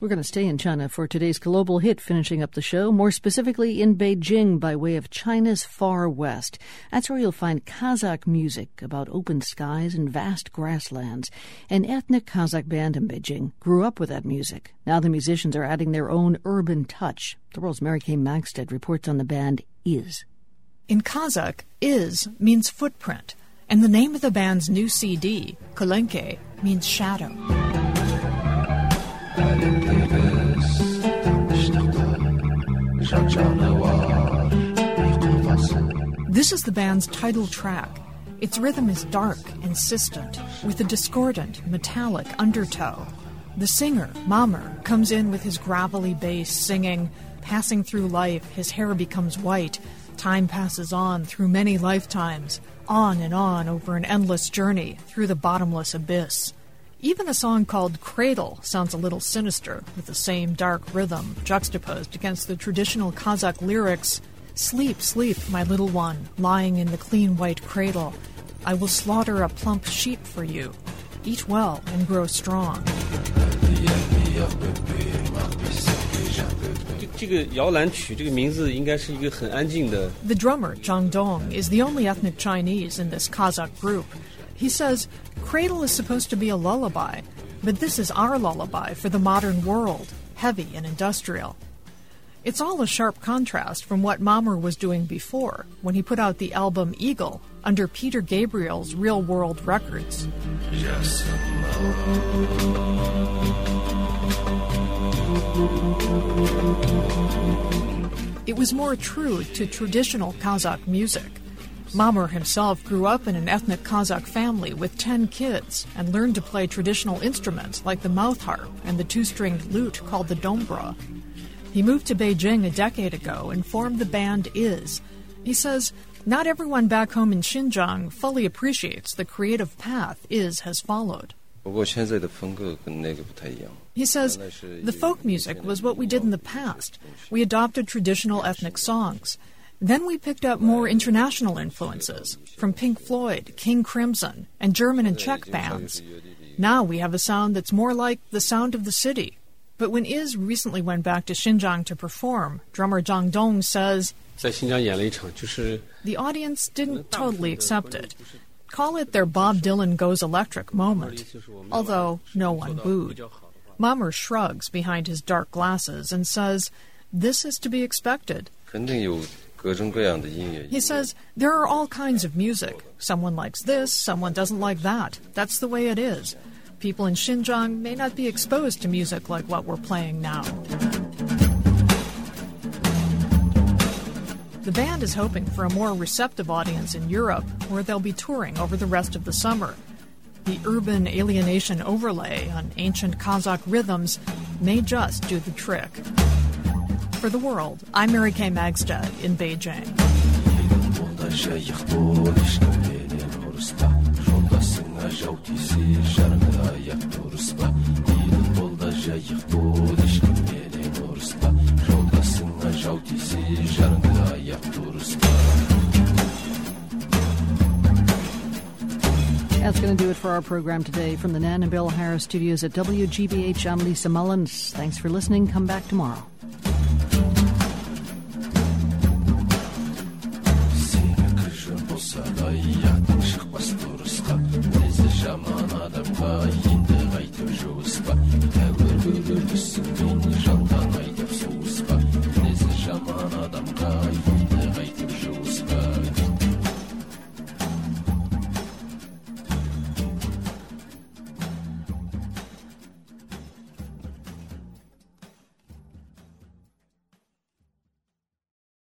We're going to stay in China for today's global hit, finishing up the show, more specifically in Beijing by way of China's far west. That's where you'll find Kazakh music about open skies and vast grasslands. An ethnic Kazakh band in Beijing grew up with that music. Now the musicians are adding their own urban touch. The World's Mary Kay Magstead reports on the band Is. In Kazakh, Is means footprint, and the name of the band's new CD, Kolenke, means shadow. This is the band's title track. Its rhythm is dark, insistent, with a discordant, metallic undertow. The singer, Mamur, comes in with his gravelly bass singing, "Passing through life, his hair becomes white. Time passes on through many lifetimes, on and on over an endless journey through the bottomless abyss." Even a song called Cradle sounds a little sinister, with the same dark rhythm juxtaposed against the traditional Kazakh lyrics, "Sleep, sleep, my little one, lying in the clean white cradle. I will slaughter a plump sheep for you. Eat well and grow strong." The drummer, Zhang Dong, is the only ethnic Chinese in this Kazakh group. He says, "Cradle is supposed to be a lullaby, but this is our lullaby for the modern world, heavy and industrial." It's all a sharp contrast from what Mamur was doing before, when he put out the album Eagle under Peter Gabriel's Real World Records. It was more true to traditional Kazakh music. Mamur himself grew up in an ethnic Kazakh family with 10 kids and learned to play traditional instruments like the mouth harp and the two-stringed lute called the dombra. He moved to Beijing a decade ago and formed the band Is. He says, "Not everyone back home in Xinjiang fully appreciates the creative path Is has followed." He says, "The folk music was what we did in the past. We adopted traditional ethnic songs. Then we picked up more international influences from Pink Floyd, King Crimson, and German and Czech bands. Now we have a sound that's more like the sound of the city." But when Is recently went back to Xinjiang to perform, drummer Zhang Dong says, the audience didn't totally accept it. Call it their Bob Dylan Goes Electric moment, although no one booed. Mamur shrugs behind his dark glasses and says, "This is to be expected." He says, "There are all kinds of music. Someone likes this, someone doesn't like that. That's the way it is. People in Xinjiang may not be exposed to music like what we're playing now." The band is hoping for a more receptive audience in Europe, where they'll be touring over the rest of the summer. The urban alienation overlay on ancient Kazakh rhythms may just do the trick. For The World, I'm Mary Kay Magstead in Beijing. That's going to do it for our program today. From the Nan and Bill Harris studios at WGBH, I'm Lisa Mullins. Thanks for listening. Come back tomorrow. Jamana da pa yinde gaytır jo'spa. Tevr bülür lüsün beni janda.